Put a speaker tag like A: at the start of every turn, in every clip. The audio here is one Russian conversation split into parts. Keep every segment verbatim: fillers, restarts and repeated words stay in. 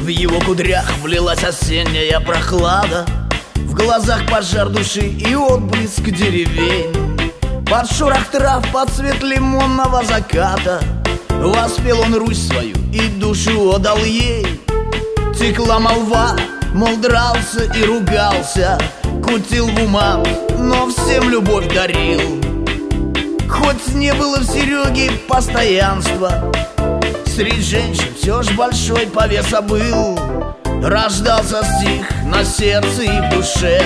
A: В его кудрях влилась осенняя прохлада, в глазах пожар души и отблеск деревень. Под шорох трав, под цвет лимонного заката воспел он Русь свою и душу отдал ей. Текла молва, мол, дрался и ругался, кутил в умах, но всем любовь дарил. Хоть не было в Сереге постоянства, среди женщин все ж большой повеса был. Рождался стих на сердце и в душе,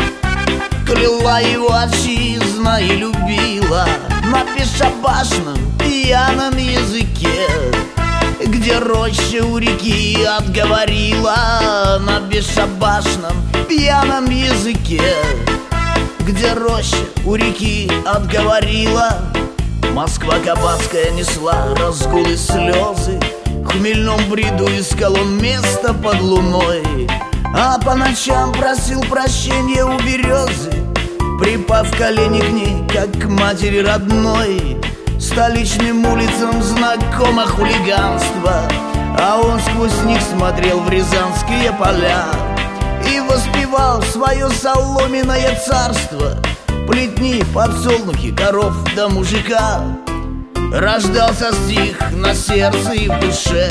A: кляла его отчизна и любила на бесшабашном пьяном языке, где роща у реки отговорила на бесшабашном пьяном языке, где роща у реки отговорила. Москва кабацкая несла разгулы слезы, в хмельном бреду искал он место под луной, а по ночам просил прощения у березы, припав колени к ней, как к матери родной. Столичным улицам знакомо хулиганство, а он сквозь них смотрел в рязанские поля и воспевал свое соломенное царство, плетни, подсолнухи, коров да мужика. Рождался стих на сердце и в душе,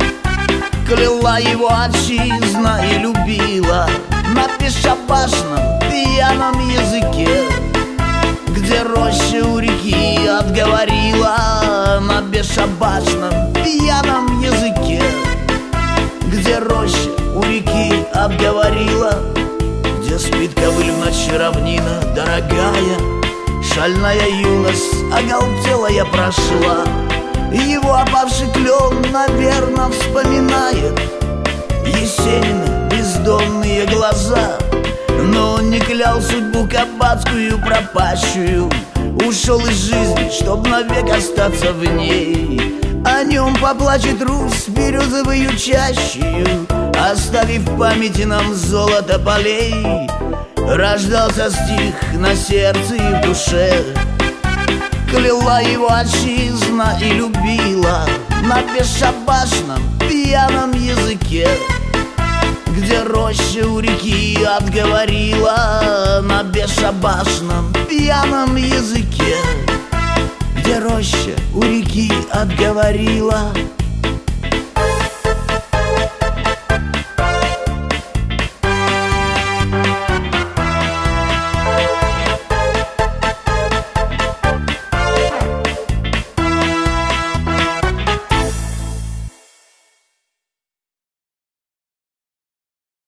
A: кляла его отчизна и любила на бесшабашном пьяном языке, где роща у реки отговорила на бесшабашном пьяном языке, где роща у реки отговорила, где спит ковыль в ночи равнина дорогая. Шальная юность оголтелая прошла, его опавший клен, наверно, вспоминает Есенина бездонные глаза. Но он не клял судьбу кабацкую пропащую, ушел из жизни, чтоб навек остаться в ней. О нем поплачет Русь березовую чащую, оставив в памяти нам золото полей. Рождался стих на сердце и в душе, кляла его отчизна и любила на бесшабашном пьяном языке, где роща у реки отговорила на бесшабашном пьяном языке, где роща у реки отговорила